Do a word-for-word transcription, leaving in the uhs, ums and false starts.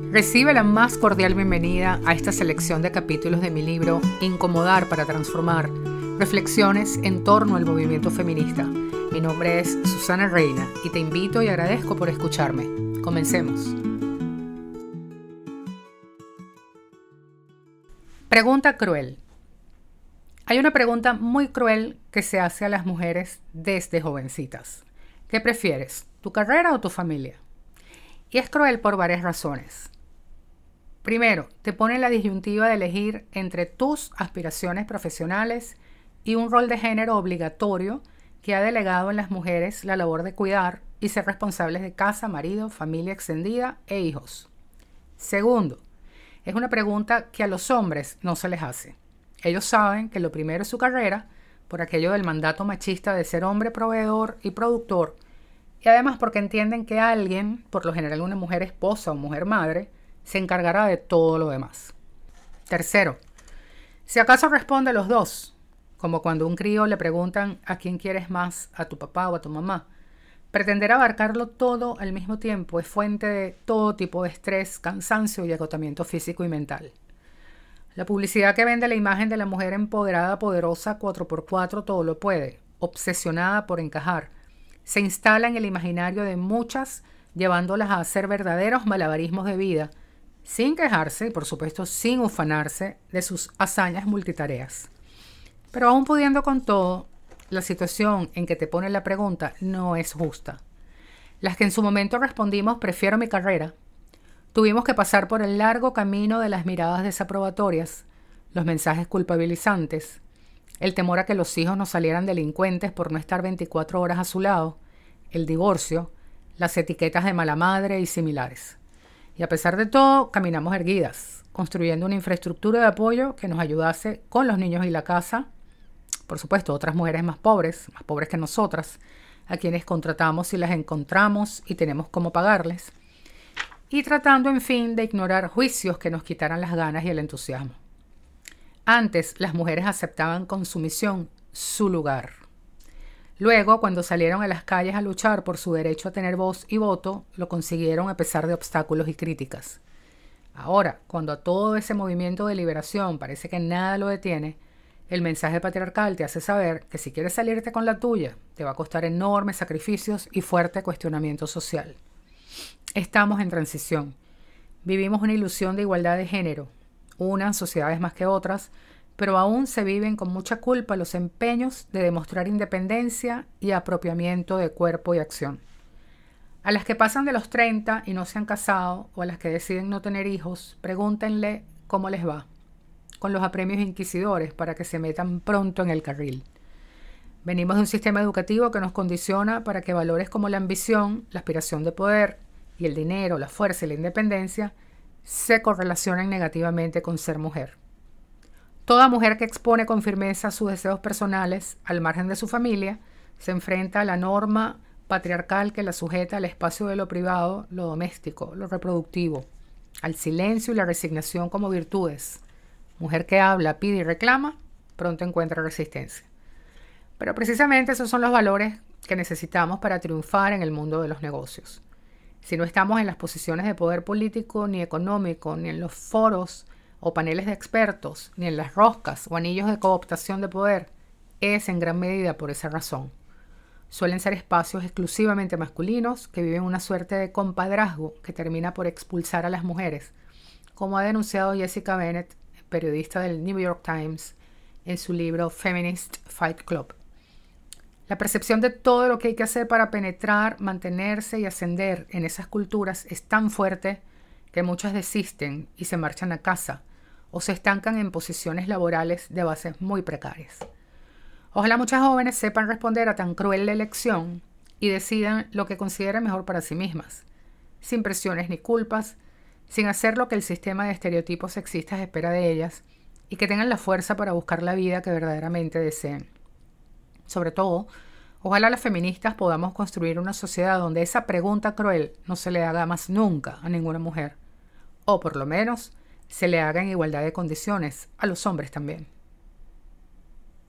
Recibe la más cordial bienvenida a esta selección de capítulos de mi libro Incomodar para Transformar, reflexiones en torno al movimiento feminista. Mi nombre es Susana Reina y te invito y agradezco por escucharme. Comencemos. Pregunta cruel. Hay una pregunta muy cruel que se hace a las mujeres desde jovencitas. ¿Qué prefieres, tu carrera o tu familia? Y es cruel por varias razones. Primero, te pone la disyuntiva de elegir entre tus aspiraciones profesionales y un rol de género obligatorio que ha delegado en las mujeres la labor de cuidar y ser responsables de casa, marido, familia extendida e hijos. Segundo, es una pregunta que a los hombres no se les hace. Ellos saben que lo primero es su carrera, por aquello del mandato machista de ser hombre proveedor y productor, y además porque entienden que alguien, por lo general una mujer esposa o mujer madre, se encargará de todo lo demás. Tercero, si acaso responde los dos, como cuando a un crío le preguntan a quién quieres más, a tu papá o a tu mamá, pretender abarcarlo todo al mismo tiempo es fuente de todo tipo de estrés, cansancio y agotamiento físico y mental. La publicidad que vende la imagen de la mujer empoderada, poderosa, cuatro por cuatro, todo lo puede, obsesionada por encajar, se instala en el imaginario de muchas, llevándolas a hacer verdaderos malabarismos de vida, sin quejarse y por supuesto sin ufanarse de sus hazañas multitareas. Pero aún pudiendo con todo, la situación en que te pone la pregunta no es justa. Las que en su momento respondimos prefiero mi carrera, tuvimos que pasar por el largo camino de las miradas desaprobatorias, los mensajes culpabilizantes, el temor a que los hijos nos salieran delincuentes por no estar veinticuatro horas a su lado, el divorcio, las etiquetas de mala madre y similares. Y a pesar de todo, caminamos erguidas, construyendo una infraestructura de apoyo que nos ayudase con los niños y la casa, por supuesto, otras mujeres más pobres, más pobres que nosotras, a quienes contratamos y las encontramos y tenemos cómo pagarles, y tratando, en fin, de ignorar juicios que nos quitaran las ganas y el entusiasmo. Antes, las mujeres aceptaban con sumisión su lugar. Luego, cuando salieron a las calles a luchar por su derecho a tener voz y voto, lo consiguieron a pesar de obstáculos y críticas. Ahora, cuando a todo ese movimiento de liberación parece que nada lo detiene, el mensaje patriarcal te hace saber que si quieres salirte con la tuya, te va a costar enormes sacrificios y fuerte cuestionamiento social. Estamos en transición. Vivimos una ilusión de igualdad de género, unas sociedades más que otras, pero aún se viven con mucha culpa los empeños de demostrar independencia y apropiamiento de cuerpo y acción. A las que pasan de los treinta y no se han casado, o a las que deciden no tener hijos, pregúntenle cómo les va, con los apremios inquisidores para que se metan pronto en el carril. Venimos de un sistema educativo que nos condiciona para que valores como la ambición, la aspiración de poder y el dinero, la fuerza y la independencia se correlacionen negativamente con ser mujer. Toda mujer que expone con firmeza sus deseos personales al margen de su familia se enfrenta a la norma patriarcal que la sujeta al espacio de lo privado, lo doméstico, lo reproductivo, al silencio y la resignación como virtudes. Mujer que habla, pide y reclama, pronto encuentra resistencia. Pero precisamente esos son los valores que necesitamos para triunfar en el mundo de los negocios. Si no estamos en las posiciones de poder político ni económico, ni en los foros o paneles de expertos, ni en las roscas o anillos de cooptación de poder, es en gran medida por esa razón. Suelen ser espacios exclusivamente masculinos que viven una suerte de compadrazgo que termina por expulsar a las mujeres, como ha denunciado Jessica Bennett, periodista del New York Times, en su libro Feminist Fight Club. La percepción de todo lo que hay que hacer para penetrar, mantenerse y ascender en esas culturas es tan fuerte que muchas desisten y se marchan a casa o se estancan en posiciones laborales de bases muy precarias. Ojalá muchas jóvenes sepan responder a tan cruel elección y decidan lo que consideren mejor para sí mismas, sin presiones ni culpas, sin hacer lo que el sistema de estereotipos sexistas espera de ellas y que tengan la fuerza para buscar la vida que verdaderamente deseen. Sobre todo, ojalá las feministas podamos construir una sociedad donde esa pregunta cruel no se le haga más nunca a ninguna mujer, o por lo menos se le haga en igualdad de condiciones a los hombres también.